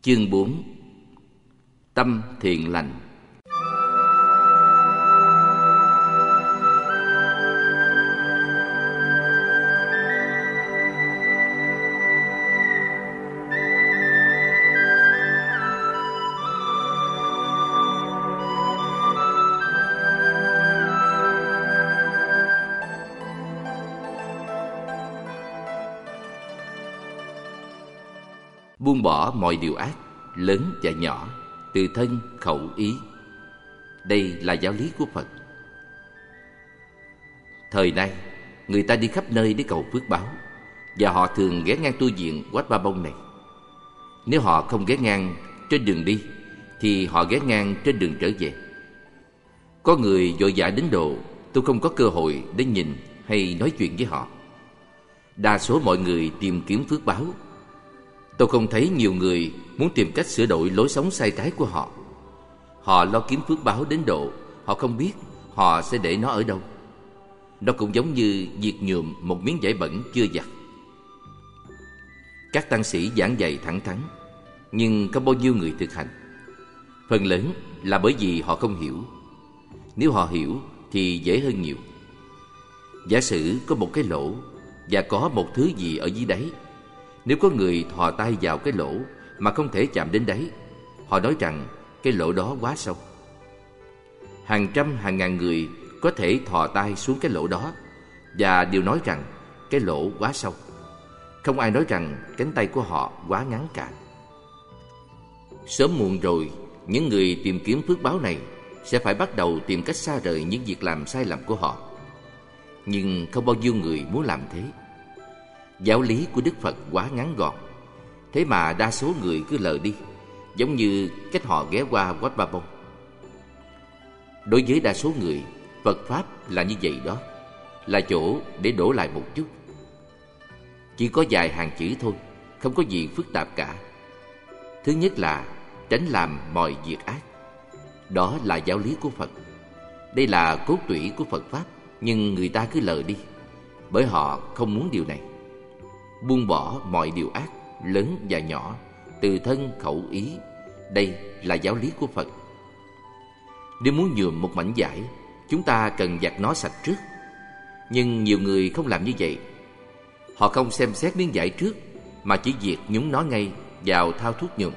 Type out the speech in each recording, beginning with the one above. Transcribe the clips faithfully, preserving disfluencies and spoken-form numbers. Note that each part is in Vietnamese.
Chương bốn. Tâm thiện lành. Buông bỏ mọi điều ác, lớn và nhỏ, từ thân, khẩu, ý. Đây là giáo lý của Phật. Thời nay, người ta đi khắp nơi để cầu phước báo, và họ thường ghé ngang tu viện Wat Ba Bông này. Nếu họ không ghé ngang trên đường đi, thì họ ghé ngang trên đường trở về. Có người vội vã đến độ tôi không có cơ hội để nhìn hay nói chuyện với họ. Đa số mọi người tìm kiếm phước báo. Tôi không thấy nhiều người muốn tìm cách sửa đổi lối sống sai trái của họ. Họ lo kiếm phước báo đến độ họ không biết họ sẽ để nó ở đâu. Nó cũng giống như việc nhuộm một miếng vải bẩn chưa giặt. Các tăng sĩ giảng dạy thẳng thắn, nhưng có bao nhiêu người thực hành? Phần lớn là bởi vì họ không hiểu. Nếu họ hiểu thì dễ hơn nhiều. Giả sử có một cái lỗ và có một thứ gì ở dưới đáy. Nếu có người thò tay vào cái lỗ mà không thể chạm đến đáy, họ nói rằng cái lỗ đó quá sâu. Hàng trăm hàng ngàn người có thể thò tay xuống cái lỗ đó và đều nói rằng cái lỗ quá sâu. Không ai nói rằng cánh tay của họ quá ngắn cả. Sớm muộn rồi, những người tìm kiếm phước báo này sẽ phải bắt đầu tìm cách xa rời những việc làm sai lầm của họ. Nhưng không bao nhiêu người muốn làm thế. Giáo lý của Đức Phật quá ngắn gọn, thế mà đa số người cứ lờ đi, giống như cách họ ghé qua Wat Ba Bông. Đối với đa số người, Phật Pháp là như vậy đó, là chỗ để đổ lại một chút. Chỉ có vài hàng chữ thôi, không có gì phức tạp cả. Thứ nhất là tránh làm mọi việc ác. Đó là giáo lý của Phật. Đây là cốt tủy của Phật Pháp, nhưng người ta cứ lờ đi, bởi họ không muốn điều này. Buông bỏ mọi điều ác, lớn và nhỏ, từ thân, khẩu, ý. Đây là giáo lý của Phật. Nếu muốn nhuộm một mảnh vải, chúng ta cần giặt nó sạch trước. Nhưng nhiều người không làm như vậy. Họ không xem xét miếng vải trước, mà chỉ việc nhúng nó ngay vào thao thuốc nhuộm.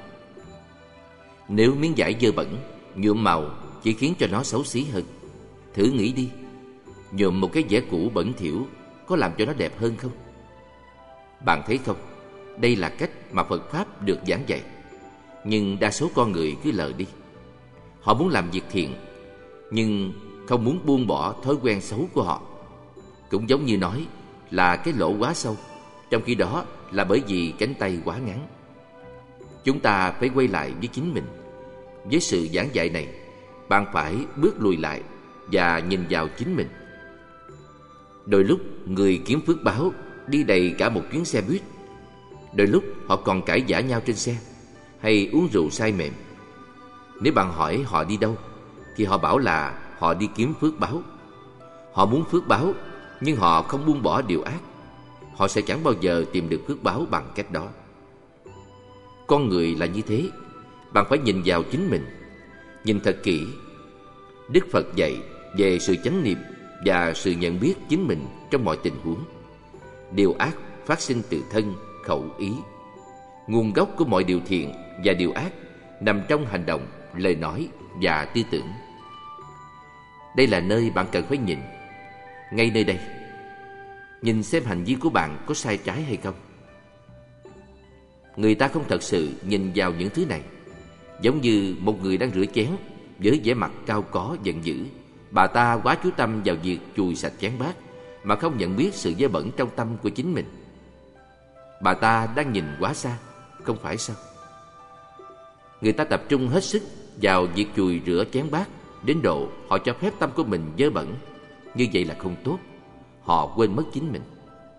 Nếu miếng vải dơ bẩn, nhuộm màu chỉ khiến cho nó xấu xí hơn. Thử nghĩ đi, nhuộm một cái vải cũ bẩn thỉu có làm cho nó đẹp hơn không? Bạn thấy không, đây là cách mà Phật Pháp được giảng dạy. Nhưng đa số con người cứ lờ đi. Họ muốn làm việc thiện, nhưng không muốn buông bỏ thói quen xấu của họ. Cũng giống như nói là cái lỗ quá sâu, trong khi đó là bởi vì cánh tay quá ngắn. Chúng ta phải quay lại với chính mình. Với sự giảng dạy này, bạn phải bước lùi lại và nhìn vào chính mình. Đôi lúc người kiếm phước báo đi đầy cả một chuyến xe buýt. Đôi lúc họ còn cãi vã nhau trên xe, hay uống rượu say mềm. Nếu bạn hỏi họ đi đâu, thì họ bảo là họ đi kiếm phước báo. Họ muốn phước báo, nhưng họ không buông bỏ điều ác. Họ sẽ chẳng bao giờ tìm được phước báo bằng cách đó. Con người là như thế. Bạn phải nhìn vào chính mình, nhìn thật kỹ. Đức Phật dạy về sự chánh niệm và sự nhận biết chính mình trong mọi tình huống. Điều ác phát sinh từ thân, khẩu, ý. Nguồn gốc của mọi điều thiện và điều ác nằm trong hành động, lời nói và tư tưởng. Đây là nơi bạn cần phải nhìn. Ngay nơi đây, nhìn xem hành vi của bạn có sai trái hay không. Người ta không thật sự nhìn vào những thứ này. Giống như một người đang rửa chén với vẻ mặt cao có giận dữ. Bà ta quá chú tâm vào việc chùi sạch chén bát mà không nhận biết sự dơ bẩn trong tâm của chính mình. Bà ta đang nhìn quá xa, không phải sao? Người ta tập trung hết sức vào việc chùi rửa chén bát đến độ họ cho phép tâm của mình dơ bẩn. Như vậy là không tốt. Họ quên mất chính mình.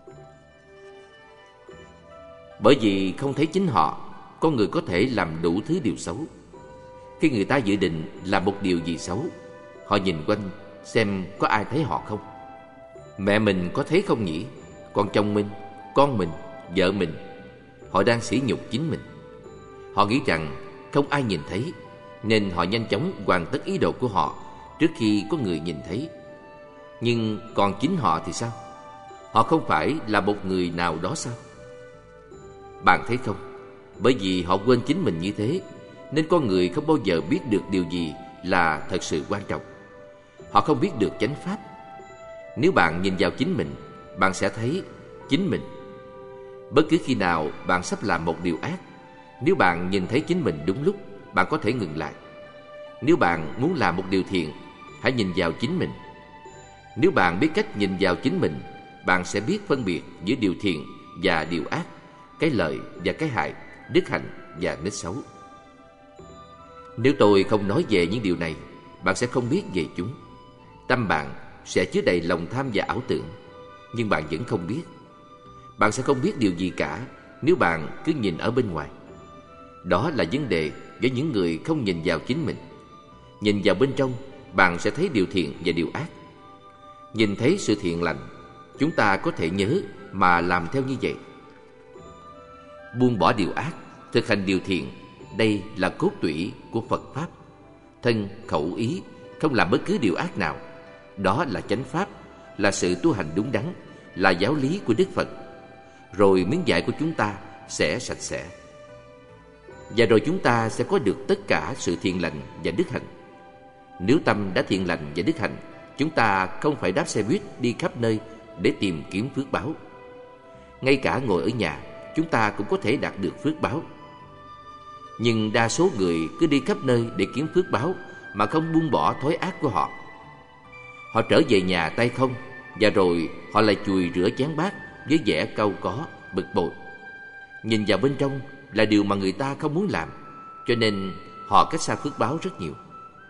Bởi vì không thấy chính họ, con người có thể làm đủ thứ điều xấu. Khi người ta dự định làm một điều gì xấu, họ nhìn quanh xem có ai thấy họ không. Mẹ mình có thấy không nhỉ? Con chồng mình, con mình, vợ mình, họ đang sỉ nhục chính mình. Họ nghĩ rằng không ai nhìn thấy, nên họ nhanh chóng hoàn tất ý đồ của họ trước khi có người nhìn thấy. Nhưng còn chính họ thì sao? Họ không phải là một người nào đó sao? Bạn thấy không? Bởi vì họ quên chính mình như thế, nên con người không bao giờ biết được điều gì là thật sự quan trọng. Họ không biết được chánh pháp. Nếu bạn nhìn vào chính mình, bạn sẽ thấy chính mình. Bất cứ khi nào bạn sắp làm một điều ác, nếu bạn nhìn thấy chính mình đúng lúc, bạn có thể ngừng lại. Nếu bạn muốn làm một điều thiện, hãy nhìn vào chính mình. Nếu bạn biết cách nhìn vào chính mình, bạn sẽ biết phân biệt giữa điều thiện và điều ác, cái lợi và cái hại, đức hạnh và nết xấu. Nếu tôi không nói về những điều này, bạn sẽ không biết về chúng. Tâm bạn sẽ chứa đầy lòng tham và ảo tưởng, nhưng bạn vẫn không biết. Bạn sẽ không biết điều gì cả nếu bạn cứ nhìn ở bên ngoài. Đó là vấn đề với những người không nhìn vào chính mình. Nhìn vào bên trong, bạn sẽ thấy điều thiện và điều ác. Nhìn thấy sự thiện lành, chúng ta có thể nhớ mà làm theo như vậy. Buông bỏ điều ác, thực hành điều thiện, đây là cốt tủy của Phật Pháp. Thân, khẩu, ý không làm bất cứ điều ác nào. Đó là chánh pháp, là sự tu hành đúng đắn, là giáo lý của Đức Phật. Rồi miếng vải của chúng ta sẽ sạch sẽ. Và rồi chúng ta sẽ có được tất cả sự thiện lành và đức hạnh. Nếu tâm đã thiện lành và đức hạnh, chúng ta không phải đáp xe buýt đi khắp nơi để tìm kiếm phước báo. Ngay cả ngồi ở nhà, chúng ta cũng có thể đạt được phước báo. Nhưng đa số người cứ đi khắp nơi để kiếm phước báo mà không buông bỏ thói ác của họ. Họ trở về nhà tay không, và rồi họ lại chùi rửa chén bát với vẻ cau có, bực bội. Nhìn vào bên trong là điều mà người ta không muốn làm, cho nên họ cách xa phước báo rất nhiều.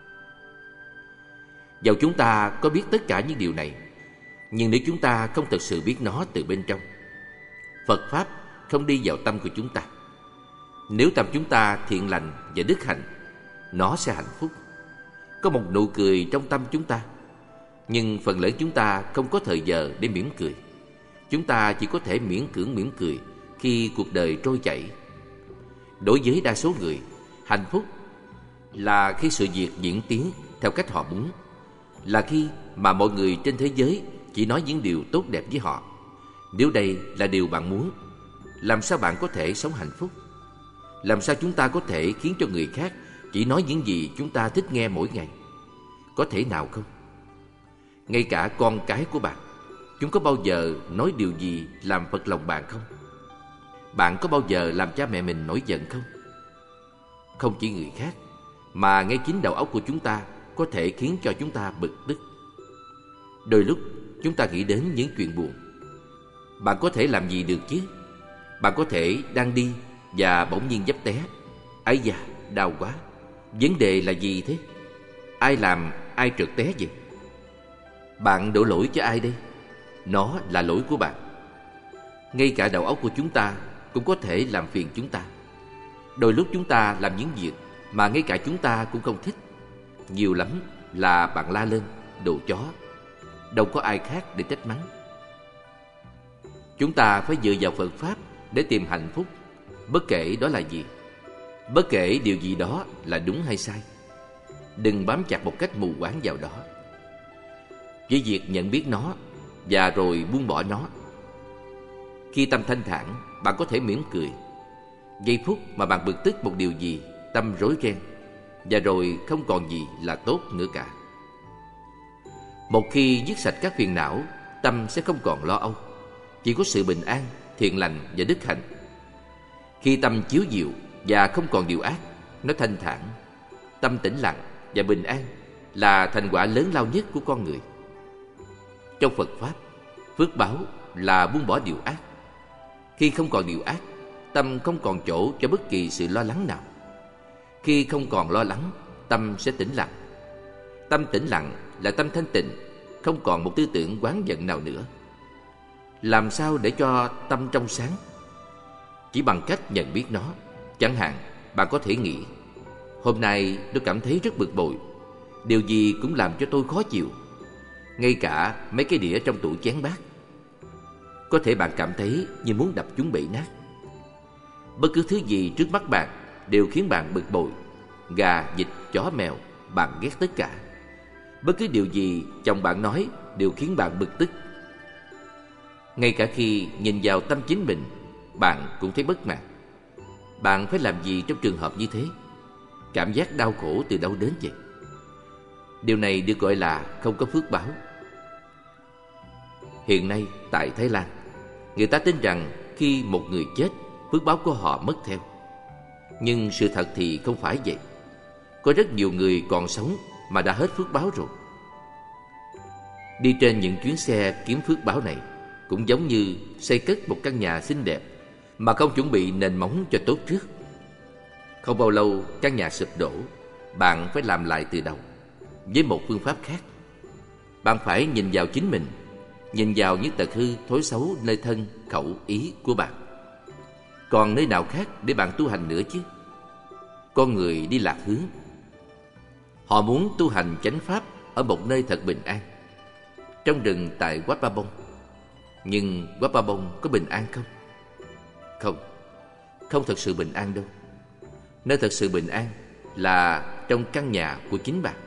Dầu chúng ta có biết tất cả những điều này, nhưng nếu chúng ta không thực sự biết nó từ bên trong, Phật Pháp không đi vào tâm của chúng ta. Nếu tâm chúng ta thiện lành và đức hạnh, nó sẽ hạnh phúc. Có một nụ cười trong tâm chúng ta, nhưng phần lớn chúng ta không có thời giờ để mỉm cười. Chúng ta chỉ có thể miễn cưỡng mỉm cười khi cuộc đời trôi chảy. Đối với đa số người, hạnh phúc là khi sự việc diễn tiến theo cách họ muốn, là khi mà mọi người trên thế giới chỉ nói những điều tốt đẹp với họ. Nếu đây là điều bạn muốn, làm sao bạn có thể sống hạnh phúc? Làm sao chúng ta có thể khiến cho người khác chỉ nói những gì chúng ta thích nghe mỗi ngày? Có thể nào không? Ngay cả con cái của bạn, chúng có bao giờ nói điều gì làm phật lòng bạn không? Bạn có bao giờ làm cha mẹ mình nổi giận không? Không chỉ người khác, mà ngay chính đầu óc của chúng ta có thể khiến cho chúng ta bực tức. Đôi lúc chúng ta nghĩ đến những chuyện buồn. Bạn có thể làm gì được chứ? Bạn có thể đang đi và bỗng nhiên vấp té. Ái da, đau quá. Vấn đề là gì thế? Ai làm ai trượt té vậy? Bạn đổ lỗi cho ai đây? Nó là lỗi của bạn. Ngay cả đầu óc của chúng ta cũng có thể làm phiền chúng ta. Đôi lúc chúng ta làm những việc mà ngay cả chúng ta cũng không thích. Nhiều lắm là bạn la lên, đồ chó. Đâu có ai khác để trách mắng. Chúng ta phải dựa vào Phật Pháp để tìm hạnh phúc, bất kể đó là gì, bất kể điều gì đó là đúng hay sai. Đừng bám chặt một cách mù quáng vào đó. Với việc nhận biết nó và rồi buông bỏ nó. Khi tâm thanh thản, bạn có thể mỉm cười. Giây phút mà bạn bực tức một điều gì, tâm rối ren, và rồi không còn gì là tốt nữa cả. Một khi dứt sạch các phiền não, tâm sẽ không còn lo âu. Chỉ có sự bình an, thiện lành và đức hạnh. Khi tâm chiếu diệu và không còn điều ác, nó thanh thản, tâm tĩnh lặng và bình an là thành quả lớn lao nhất của con người. Trong Phật Pháp, phước báo là buông bỏ điều ác. Khi không còn điều ác, tâm không còn chỗ cho bất kỳ sự lo lắng nào. Khi không còn lo lắng, tâm sẽ tĩnh lặng. Tâm tĩnh lặng là tâm thanh tịnh, không còn một tư tưởng oán giận nào nữa. Làm sao để cho tâm trong sáng? Chỉ bằng cách nhận biết nó. Chẳng hạn, bạn có thể nghĩ: hôm nay tôi cảm thấy rất bực bội. Điều gì cũng làm cho tôi khó chịu. Ngay cả mấy cái đĩa trong tủ chén bát. Có thể bạn cảm thấy như muốn đập chúng bể nát. Bất cứ thứ gì trước mắt bạn đều khiến bạn bực bội. Gà, vịt, chó, mèo, bạn ghét tất cả. Bất cứ điều gì chồng bạn nói đều khiến bạn bực tức. Ngay cả khi nhìn vào tâm chính mình, bạn cũng thấy bất mãn. Bạn phải làm gì trong trường hợp như thế? Cảm giác đau khổ từ đâu đến vậy? Điều này được gọi là không có phước báo. Hiện nay tại Thái Lan, người ta tin rằng khi một người chết, phước báo của họ mất theo. Nhưng sự thật thì không phải vậy. Có rất nhiều người còn sống mà đã hết phước báo rồi. Đi trên những chuyến xe kiếm phước báo này cũng giống như xây cất một căn nhà xinh đẹp mà không chuẩn bị nền móng cho tốt trước. Không bao lâu căn nhà sụp đổ, bạn phải làm lại từ đầu với một phương pháp khác. Bạn phải nhìn vào chính mình, nhìn vào những tật hư thói xấu nơi thân, khẩu, ý của bạn. Còn nơi nào khác để bạn tu hành nữa chứ? Con người đi lạc hướng. Họ muốn tu hành chánh pháp ở một nơi thật bình an, trong rừng tại Wat Pa Bong. Nhưng Wat Pa Bong có bình an không? Không, không thật sự bình an đâu. Nơi thật sự bình an là trong căn nhà của chính bạn.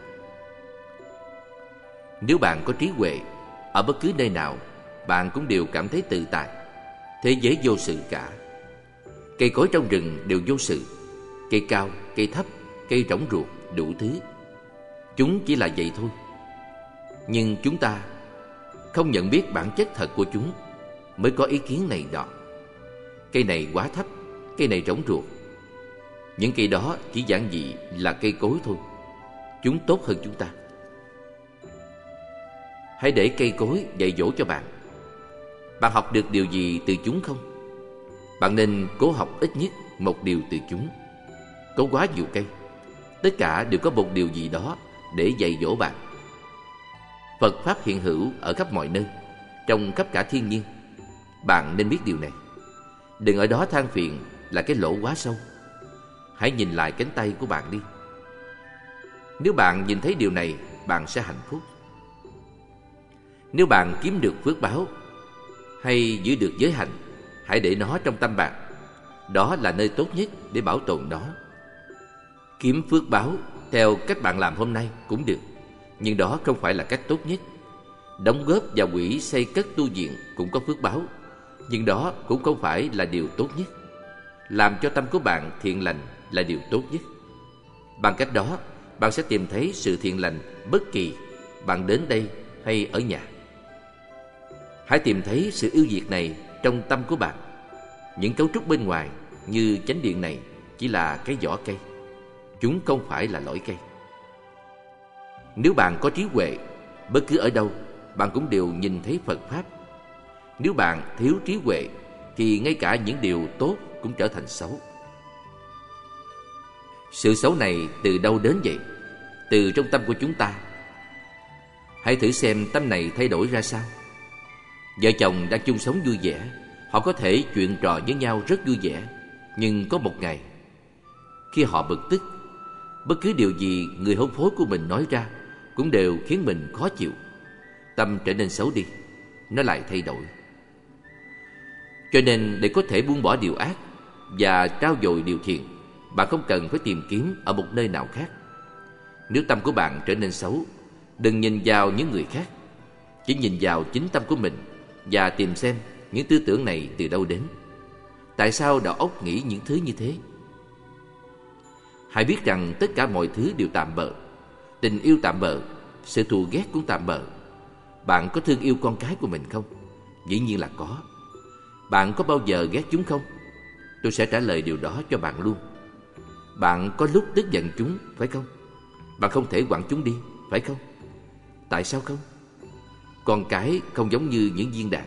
Nếu bạn có trí huệ, ở bất cứ nơi nào bạn cũng đều cảm thấy tự tại. Thế giới vô sự cả. Cây cối trong rừng đều vô sự. Cây cao, cây thấp, cây rỗng ruột, đủ thứ. Chúng chỉ là vậy thôi. Nhưng chúng ta không nhận biết bản chất thật của chúng, mới có ý kiến này nọ. Cây này quá thấp, cây này rỗng ruột. Những cây đó chỉ giản dị là cây cối thôi. Chúng tốt hơn chúng ta. Hãy để cây cối dạy dỗ cho bạn. Bạn học được điều gì từ chúng không? Bạn nên cố học ít nhất một điều từ chúng. Có quá nhiều cây, tất cả đều có một điều gì đó để dạy dỗ bạn. Phật Pháp hiện hữu ở khắp mọi nơi, trong khắp cả thiên nhiên. Bạn nên biết điều này. Đừng ở đó than phiền là cái lỗ quá sâu. Hãy nhìn lại cánh tay của bạn đi. Nếu bạn nhìn thấy điều này, bạn sẽ hạnh phúc. Nếu bạn kiếm được phước báo hay giữ được giới hạnh, hãy để nó trong tâm bạn. Đó là nơi tốt nhất để bảo tồn nó. Kiếm phước báo theo cách bạn làm hôm nay cũng được, nhưng đó không phải là cách tốt nhất. Đóng góp vào quỹ xây cất tu viện cũng có phước báo, nhưng đó cũng không phải là điều tốt nhất. Làm cho tâm của bạn thiện lành là điều tốt nhất. Bằng cách đó, bạn sẽ tìm thấy sự thiện lành bất kỳ bạn đến đây hay ở nhà. Hãy tìm thấy sự ưu việt này trong tâm của bạn. Những cấu trúc bên ngoài như chánh điện này chỉ là cái vỏ cây. Chúng không phải là lõi cây. Nếu bạn có trí huệ, bất cứ ở đâu bạn cũng đều nhìn thấy Phật Pháp. Nếu bạn thiếu trí huệ thì ngay cả những điều tốt cũng trở thành xấu. Sự xấu này từ đâu đến vậy? Từ trong tâm của chúng ta. Hãy thử xem tâm này thay đổi ra sao. Vợ chồng đang chung sống vui vẻ, họ có thể chuyện trò với nhau rất vui vẻ. Nhưng có một ngày, khi họ bực tức, bất cứ điều gì người hôn phối của mình nói ra cũng đều khiến mình khó chịu. Tâm trở nên xấu đi, nó lại thay đổi. Cho nên để có thể buông bỏ điều ác và trao dồi điều thiện, bạn không cần phải tìm kiếm ở một nơi nào khác. Nếu tâm của bạn trở nên xấu, đừng nhìn vào những người khác, chỉ nhìn vào chính tâm của mình và tìm xem những tư tưởng này từ đâu đến. Tại sao đầu óc nghĩ những thứ như thế? Hãy biết rằng tất cả mọi thứ đều tạm bợ. Tình yêu tạm bợ, sự thù ghét cũng tạm bợ. Bạn có thương yêu con cái của mình không? Dĩ nhiên là có. Bạn có bao giờ ghét chúng không? Tôi sẽ trả lời điều đó cho bạn luôn. Bạn có lúc tức giận chúng, phải không? Bạn không thể quẳng chúng đi, phải không? Tại sao không? Con cái không giống như những viên đạn.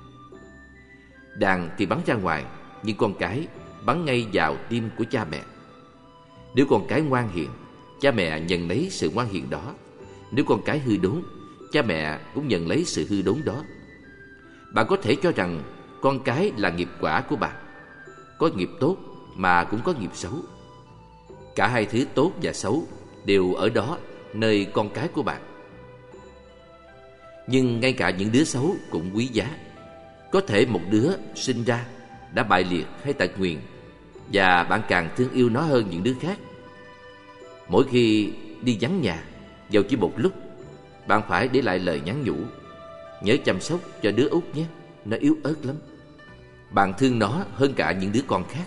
Đạn thì bắn ra ngoài, nhưng con cái bắn ngay vào tim của cha mẹ. Nếu con cái ngoan hiền, cha mẹ nhận lấy sự ngoan hiền đó. Nếu con cái hư đốn, cha mẹ cũng nhận lấy sự hư đốn đó. Bạn có thể cho rằng con cái là nghiệp quả của bạn. Có nghiệp tốt mà cũng có nghiệp xấu. Cả hai thứ tốt và xấu đều ở đó, nơi con cái của bạn. Nhưng ngay cả những đứa xấu cũng quý giá. Có thể một đứa sinh ra đã bại liệt hay tật nguyền, và bạn càng thương yêu nó hơn những đứa khác. Mỗi khi đi vắng nhà, dầu chỉ một lúc, bạn phải để lại lời nhắn nhủ: nhớ chăm sóc cho đứa út nhé, nó yếu ớt lắm. Bạn thương nó hơn cả những đứa con khác.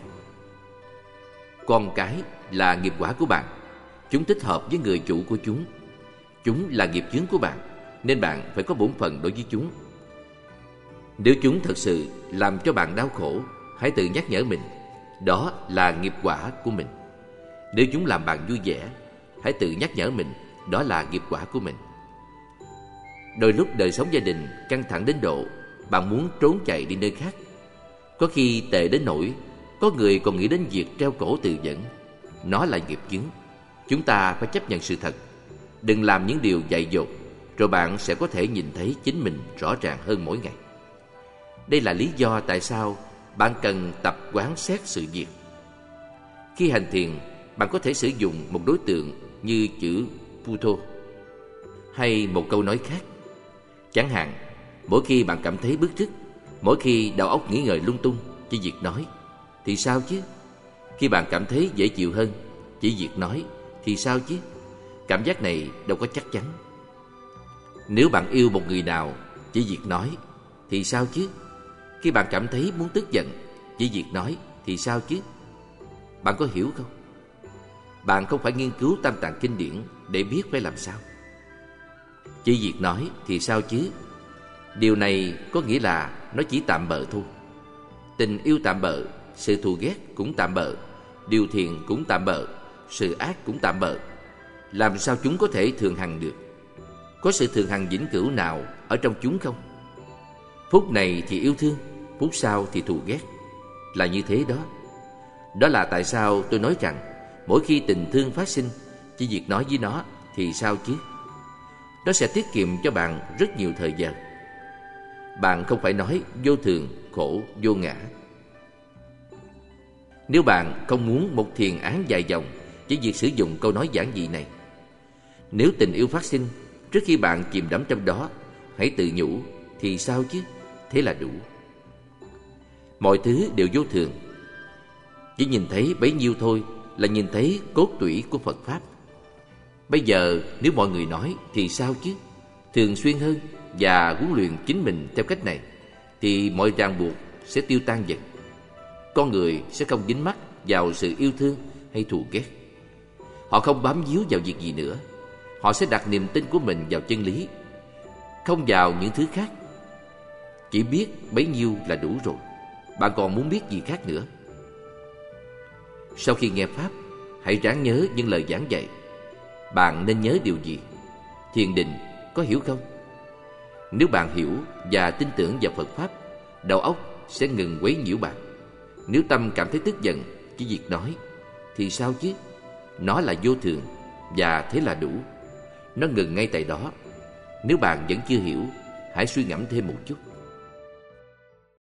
Con cái là nghiệp quả của bạn. Chúng thích hợp với người chủ của chúng. Chúng là nghiệp chướng của bạn, nên bạn phải có bổn phận đối với chúng. Nếu chúng thật sự làm cho bạn đau khổ, hãy tự nhắc nhở mình, đó là nghiệp quả của mình. Nếu chúng làm bạn vui vẻ, hãy tự nhắc nhở mình, đó là nghiệp quả của mình. Đôi lúc đời sống gia đình căng thẳng đến độ bạn muốn trốn chạy đi nơi khác. Có khi tệ đến nỗi có người còn nghĩ đến việc treo cổ tự vẫn. Nó là nghiệp chướng. Chúng ta phải chấp nhận sự thật. Đừng làm những điều dại dột, rồi bạn sẽ có thể nhìn thấy chính mình rõ ràng hơn mỗi ngày. Đây là lý do tại sao bạn cần tập quán xét sự việc. Khi hành thiền, bạn có thể sử dụng một đối tượng như chữ Puto hay một câu nói khác. Chẳng hạn, mỗi khi bạn cảm thấy bức rứt, mỗi khi đầu óc nghĩ ngợi lung tung, chỉ việc nói thì sao chứ? Khi bạn cảm thấy dễ chịu hơn, chỉ việc nói thì sao chứ? Cảm giác này đâu có chắc chắn. Nếu bạn yêu một người nào, chỉ việc nói thì sao chứ? Khi bạn cảm thấy muốn tức giận, chỉ việc nói thì sao chứ? Bạn có hiểu không? Bạn không phải nghiên cứu Tam Tạng kinh điển để biết phải làm sao. Chỉ việc nói thì sao chứ? Điều này có nghĩa là nó chỉ tạm bợ thôi. Tình yêu tạm bợ, sự thù ghét cũng tạm bợ, điều thiện cũng tạm bợ, sự ác cũng tạm bợ. Làm sao chúng có thể thường hằng được? Có sự thường hằng vĩnh cửu nào ở trong chúng không? Phút này thì yêu thương, phút sau thì thù ghét. Là như thế đó. Đó là tại sao tôi nói rằng mỗi khi tình thương phát sinh, chỉ việc nói với nó thì sao chứ? Nó sẽ tiết kiệm cho bạn rất nhiều thời giờ. Bạn không phải nói vô thường, khổ, vô ngã. Nếu bạn không muốn một thiền án dài dòng, chỉ việc sử dụng câu nói giản dị này. Nếu tình yêu phát sinh, trước khi bạn chìm đắm trong đó, hãy tự nhủ thì sao chứ? Thế là đủ. Mọi thứ đều vô thường. Chỉ nhìn thấy bấy nhiêu thôi là nhìn thấy cốt tủy của Phật Pháp. Bây giờ nếu mọi người nói thì sao chứ? Thường xuyên hơn và huấn luyện chính mình theo cách này, thì mọi ràng buộc sẽ tiêu tan dần. Con người sẽ không dính mắc vào sự yêu thương hay thù ghét. Họ không bám víu vào việc gì nữa. Họ sẽ đặt niềm tin của mình vào chân lý, không vào những thứ khác. Chỉ biết bấy nhiêu là đủ rồi. Bạn còn muốn biết gì khác nữa? Sau khi nghe Pháp, hãy ráng nhớ những lời giảng dạy. Bạn nên nhớ điều gì? Thiền định, có hiểu không? Nếu bạn hiểu và tin tưởng vào Phật Pháp, đầu óc sẽ ngừng quấy nhiễu bạn. Nếu tâm cảm thấy tức giận, chỉ việc nói thì sao chứ? Nó là vô thường và thế là đủ. Nó ngừng ngay tại đó. Nếu bạn vẫn chưa hiểu, hãy suy ngẫm thêm một chút.